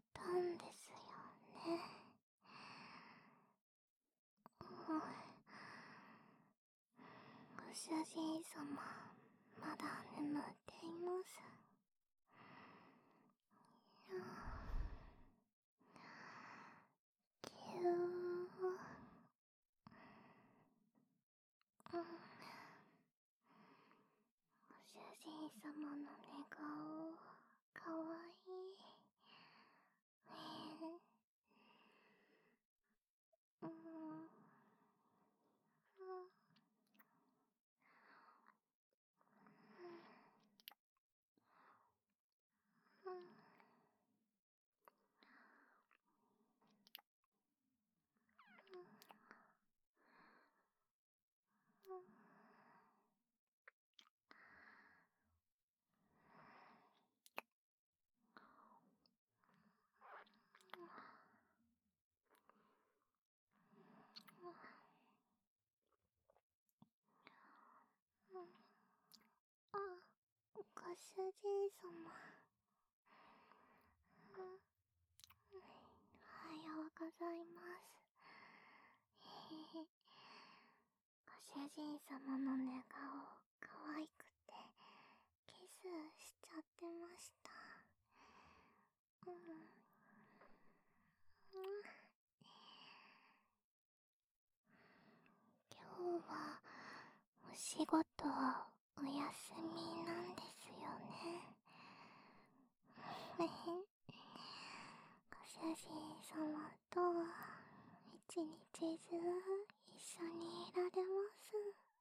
たんですよね。ご主人様、まだ眠っています。ぎゅー。ご主人様の寝顔、かわいい。うん。あ、ご主人様。おはようございます。ご主人様の寝顔、可愛くて、キスしちゃってました。今日は、お仕事、お休みなんですよね。ご主人様と一日中一緒にいられます。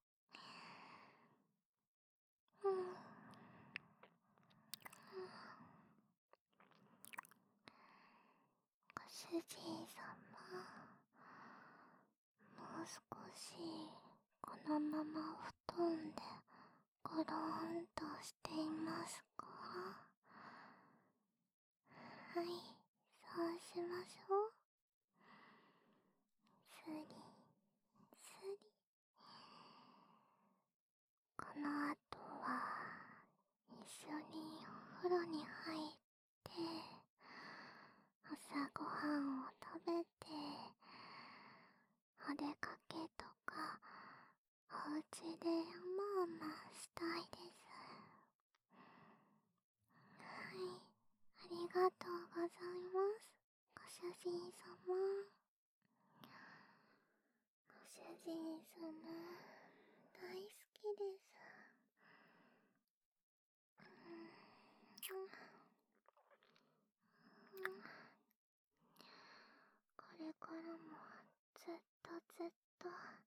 ご主人様、もう少しこのままお布団でゴローンとしていますか？はい、そうしましょう。スリスリ。この後は一緒にお風呂に入って朝ごはんを食べてお出かけとかお家でやまあましたいです。はい、ありがとうございます。ご主人様。ご主人様、大好きです。これからもずっとずっと